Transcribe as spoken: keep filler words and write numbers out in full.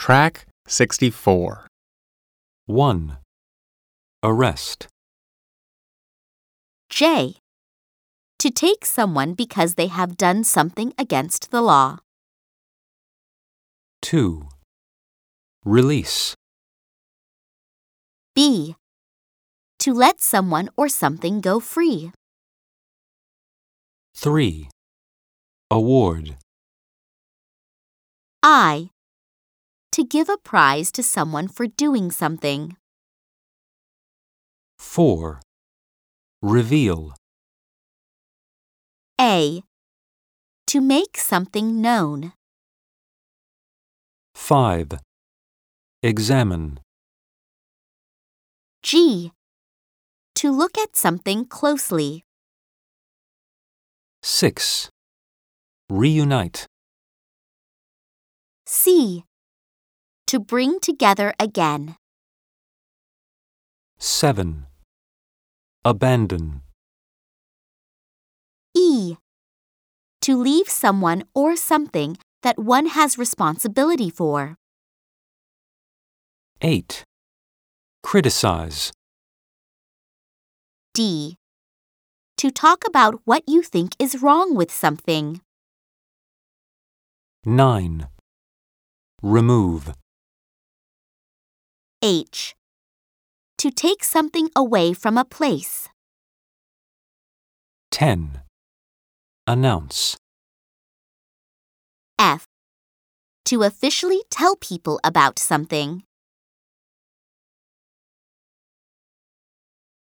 Track sixty-four. one. Arrest. J. To take someone because they have done something against the law. two. Release. B. To let someone or something go free. three. Award. I. To give a prize to someone for doing something. four. Reveal. A. To make something known. five. Examine. G. To look at something closely. six. Reunite. C. To bring together again. seven. Abandon. E. To leave someone or something that one has responsibility for. eight. Criticize. D. To talk about what you think is wrong with something. nine. Remove. H. To take something away from a place. ten. Announce. F. To officially tell people about something.